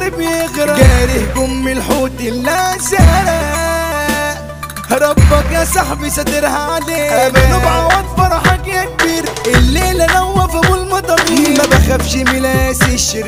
البحر بيغرق، جاري هجوم الحوت اللازق، ربك يا صاحبي ساترها عليك، امنوا بعوض فرحك يا كبير، الليلة نوف ابو المطامير، ما بخافش ملاس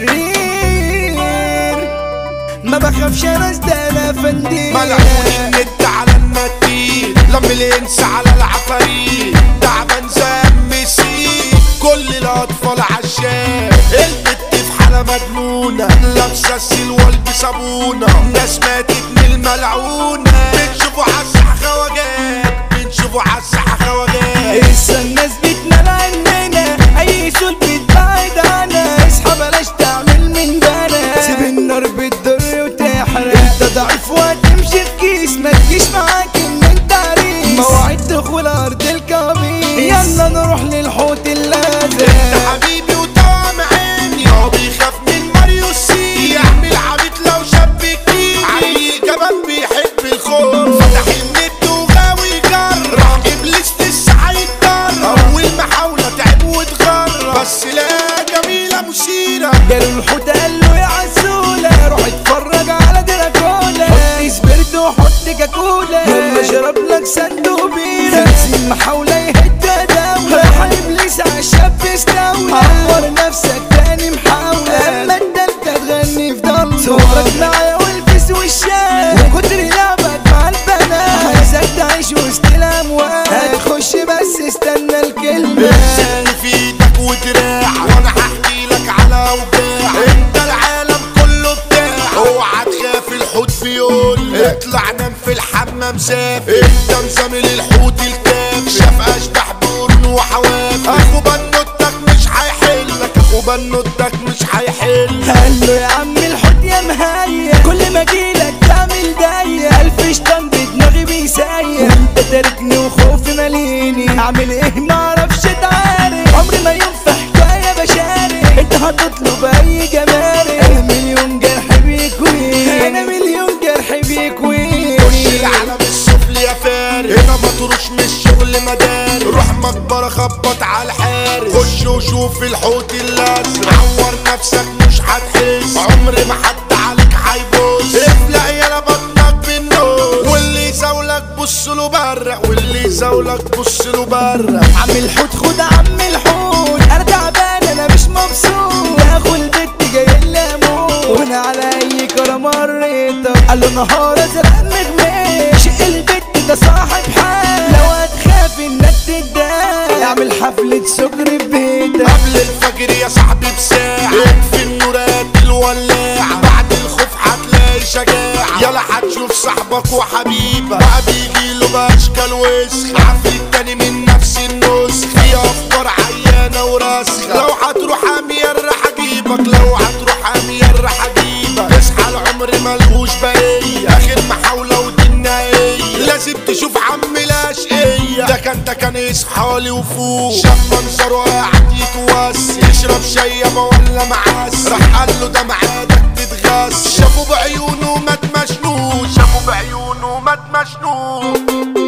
الشرير، ما بخافش ناس ده انا فندير، ملعون النت على النتيل، لم الانس على العفاريت، تعبان زي مسيك، كل الاطفال عشان البت في حالة مجنونة، لابسة السلوى بصابونة، ناس ماتت من الملعونة، بنشوفوا عالساحة خواجات، بنشوفوا عالساحة خواجات، لسه الناس بتنال عننا، اي سول بتبعد عنا، اصحى بلاش تعمل من بنا، سيب النار بتضر وتحرق، انت ضعيف وهتمشي في كيس، ما تجيش معاك ان انت عريس، مواعيد دخول ارض الكوابيس، يلا نروح للحوت اللازق، انت حبيبي وطعم عيني، هو بيخاف من ماريو سي، يعمل عبيط لو شاب كتير، علي كمان بيحب الخوف، فتح النت وغاوي جر، ابليس لسه هيتضر، اول محاولة تعب واتغر، بس لا جميلة مثيرة، جاله الحوت قال له يا عسولة، روح اتفرج على دراكولا، حط سبيرتو وحط كاكولا، يلا اشرب لك صندوق بيرة، 50 محاولة يهد دولة، راح ابليس عالشاب استولى، عمر نفسك تاني محاولة، اما التالتة تغني في ضلمة، صورك معايا والبس وشاك، وكتر لعبك مع البنات، عايزك تعيش وسط الاموات، هتخش بس استنى الكلمة، السن في ايدك ودراع، وانا هحكي لك على اوجاع، انت العالم كله بتاع، اوعى تخاف الحوت بيقول، اطلع نام في الحمام سافر، انت مزامل الحوت الكاف، شاف اشباح بقرن وحواف، اخو بنوتك مش هيحلك، اخو بنوتك مش هيحل، قال له يا عم الحوت يا مهيا، كل ما اجيلك تعمل ضيق، الف شيطان بدماغي بيسيح، وانت تاركني وخوفي ماليني، اعمل ايه معرفش اتعارك، عمري ما يوم في حكايه بشارك، انت هتطلب اي جمارك، انا مليون جرح بيكويني، انا مليون جرح بيكويني، خش العالم السفلي يا فارس، هنا ما تروش من الشغل مدارس، روح مقبرة خبط على الحارس، خش وشوف الحوت الازرق، عور نفسك مش هتحس، عمر ما حد عليك هيبص، افلق يا بطنك بالنص، واللي يزاولك بص له برق، واللي يزاولك بص له برق، عم الحوت خد عم الحوت، انا تعبان انا مش مبسوط، اخو البت جاي لي اموت، وانا على اي كرة مريت، قال له نهار ازرق مغمش، البت ده صاحب حال، لو هتخاف انك تتضايق، اعمل حفلة سكر في بيتك، قبل الفجر يا صاحبي بساعة، اطفي النورات الولاعة، بعد الخوف هتلاقي شجاعة، يلا هتشوف صاحبك وحبيبك، بقى بيجيله باشكال وسخ، عفريت تاني من نفس النسخ، في افكار عيانة وراسخة، لو هتروح امير راح اجيبك، لو هتروح امير راح اجيبك، اصحى العمر ملهوش بقية، اخر محاولة ودي النهاية، لازم تشوف عم الاشقية، ده كان يصحالي وفوق، شاف منظره قاعد يتوسي، يشرب شيبة ولا معاس، راح قال له ده معادك تتغاس، شافه بعيونه مات مشنون، شافه بعيونه مات مشنون،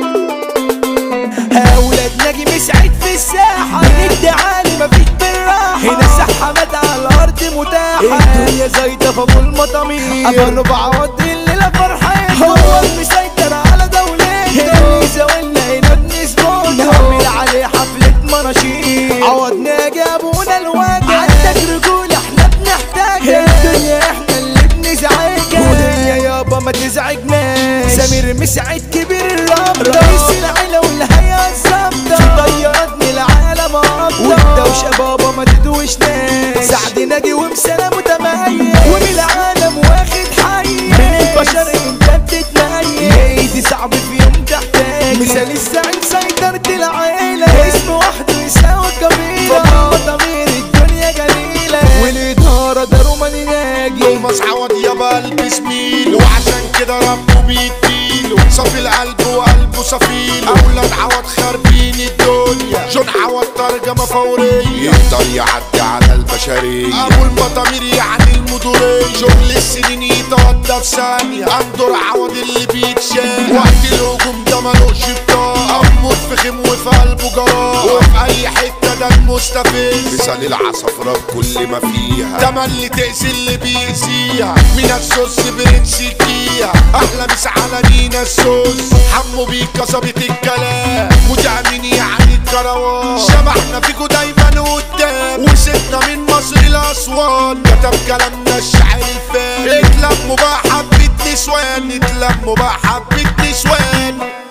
اولاد ناجي مسعد في الساحة، من الدعالي مفيش بالراحة، هنا سحمات على الارض متاحة، الدنيا زايدة في ابو المطامير، ابانوا بعوض الليلة فرحين، هو المسيطر على دولته، اللي زاولنا هنا بنسبوته، نعمل عليه حفلة مناشير، عوض ناجي ابونا الواجع، عندك رجولة احنا بنحتاجها، الدنيا احنا اللي بنزعجها، ودنيا يابا ما تزعجناش، سمير مسعد كبير الرب، رئيس العيلة والهيئة الظابطة، في طيارات من العالم افضل، والدوشة بابا ما تدوشناش، سعد ناجي ومسالة متميز، ومن العالم واخد حي، من البشر انت بتتميز، ايدي صعب في يوم تحتاج، مثال السعيد سيطرة العيلة، اسم وحده يساوي كبيرة، ضمير الدنيا جميلة، والإدارة ده روماني ناجي، توماس عوض يابا قلب زميله، وعشان كده ربه بيديله، صافي القلب وقلبه صفيله، اولاد عوض خاربين الدنيا، جون عوض ترجمة فورية، يقدر يعدي على البشرية، ابو المطامير يعني المدورية، شغل السنين يتوضى في ثانية، اندر عوض اللي بيتشال، وقت الهجوم ده ملوش بطاقة، امور فخم وفي قلبه جراء، وفي اي حتة ده مستفز مثال العصفرة بكل ما فيها تملي تأذي اللي بيأذيها من السوس برنسيكيها احلى مس على مينا السوس حمو بيك كسبت الكلام متأمين يعني الكروان شبحنا فيكو دايما قدام وسيبنا من مصر لأسوان كتب كلامنا الشاعر الفاني اتلموا بقى حبة نسوان اتلموا بقى حبة نسوان